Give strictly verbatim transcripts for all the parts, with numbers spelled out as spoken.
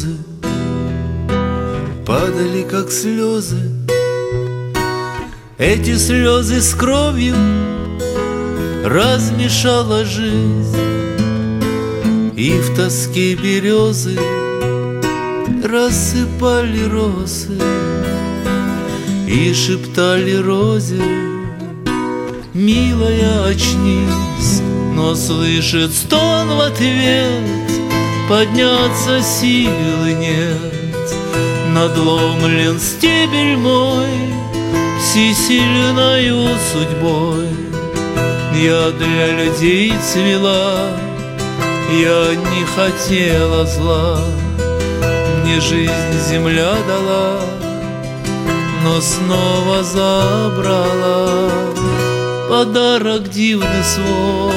розы падали, как слезы. Эти слезы с кровью размешала жизнь, и в тоске березы рассыпали росы и шептали розе: милая, очнись. Но слышит стон в ответ, подняться силы нет. Надломлен стебель мой всесильною судьбой. Я для людей цвела, я не хотела зла. Мне жизнь земля дала, но снова забрала подарок дивный свой.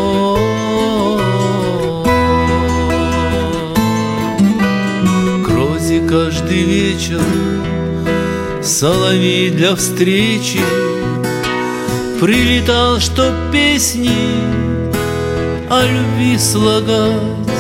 К розе каждый вечер соловей для встречи прилетал, чтоб песни о любви слагать.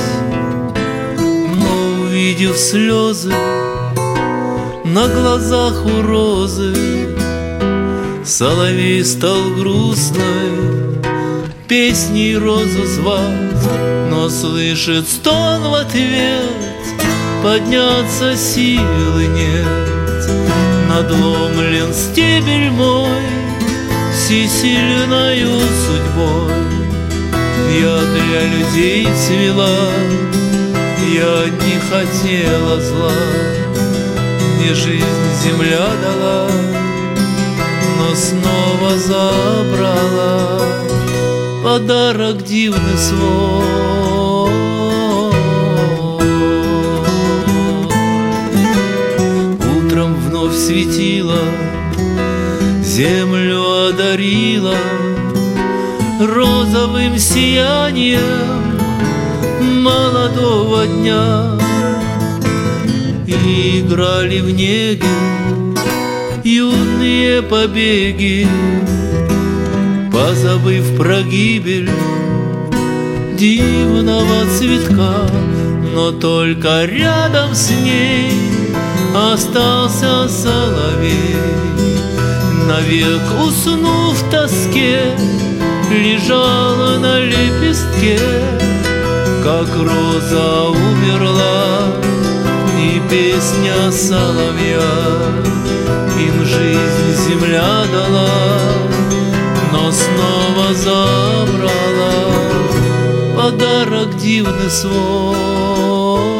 Но увидев слезы на глазах у розы, соловей стал грустной песней розу звать. Но слышит стон в ответ, подняться силы нет. Надломлен стебель мой всесильною судьбой. Я для людей цвела, я не хотела зла. Мне жизнь земля дала, но снова забрала подарок дивный свой. Утром вновь светило, землю одарила розовым сиянием молодого дня. И играли в неге юные побеги, позабыв про гибель дивного цветка. Но только рядом с ней остался соловей, навек уснув в тоске, лежала на лепестке. Как роза умерла, и песня соловья им жизнь земля дала, но снова забрала подарок дивный свой.